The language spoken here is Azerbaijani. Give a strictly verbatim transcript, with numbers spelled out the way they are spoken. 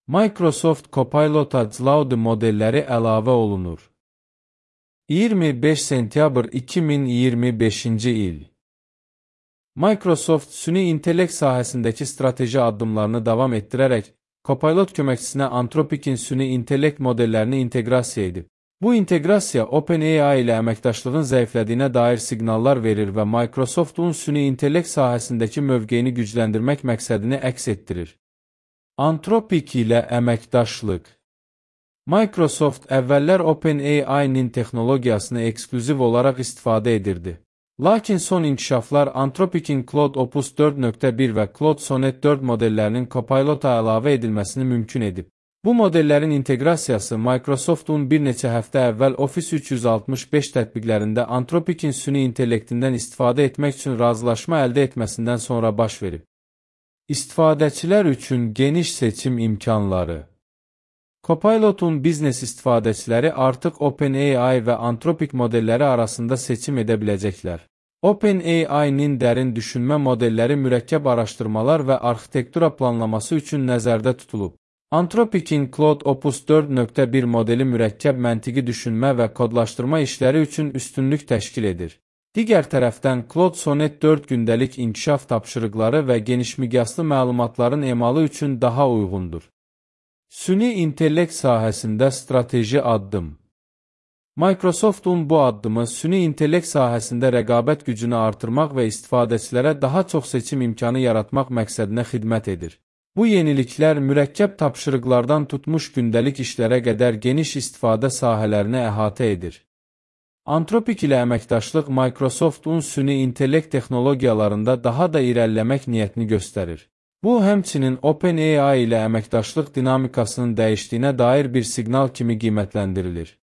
Microsoft Copilot-a Claude modelləri əlavə olunur. iyirmi beş sentyabr iki min iyirmi beşinci il. Microsoft süni intellekt sahəsindəki strateji addımlarını davam etdirərək, Copilot köməkçisinə Anthropic'in süni intellekt modellərini inteqrasiya edib. Bu inteqrasiya OpenAI ilə əməkdaşlığın zəiflədiyinə dair siqnallar verir və Microsoftun süni intellekt sahəsindəki mövqeyini gücləndirmək məqsədini əks etdirir. Anthropic ilə əməkdaşlıq. Microsoft əvvəllər OpenAI-nin texnologiyasını eksklüziv olaraq istifadə edirdi. Lakin son inkişaflar Anthropic'in Claude Opus dörd nöqtə bir və Claude Sonnet dörd modellərinin Copilot-a əlavə edilməsini mümkün edib. Bu modellərin inteqrasiyası Microsoftun bir neçə həftə əvvəl Office üç yüz altmış beş tətbiqlərində Anthropic'in süni intellektindən istifadə etmək üçün razılaşma əldə etməsindən sonra baş verib. İstifadəçilər üçün geniş seçim imkanları. Copilot'un biznes istifadəçiləri artıq OpenAI və Anthropic modelləri arasında seçim edə biləcəklər. OpenAI-nin dərin düşünmə modelləri mürəkkəb araşdırmalar və arxitektura planlaması üçün nəzərdə tutulub. Anthropic'in Claude Opus dörd nöqtə bir modeli mürəkkəb məntiqi düşünmə və kodlaşdırma işləri üçün üstünlük təşkil edir. Digər tərəfdən Claude Sonnet dörd gündəlik inkişaf tapşırıqları və genişmiqyaslı məlumatların emalı üçün daha uyğundur. Süni intellekt sahəsində strateji addım. Microsoftun bu addımı süni intellekt sahəsində rəqabət gücünü artırmaq və istifadəçilərə daha çox seçim imkanı yaratmaq məqsədinə xidmət edir. Bu yeniliklər mürəkkəb tapşırıqlardan tutmuş gündəlik işlərə qədər geniş istifadə sahələrini əhatə edir. Anthropic ilə əməkdaşlıq Microsoftun süni intellekt texnologiyalarında daha da irəliləmək niyyətini göstərir. Bu, həmçinin OpenAI ilə əməkdaşlıq dinamikasının dəyişdiyinə dair bir siqnal kimi qiymətləndirilir.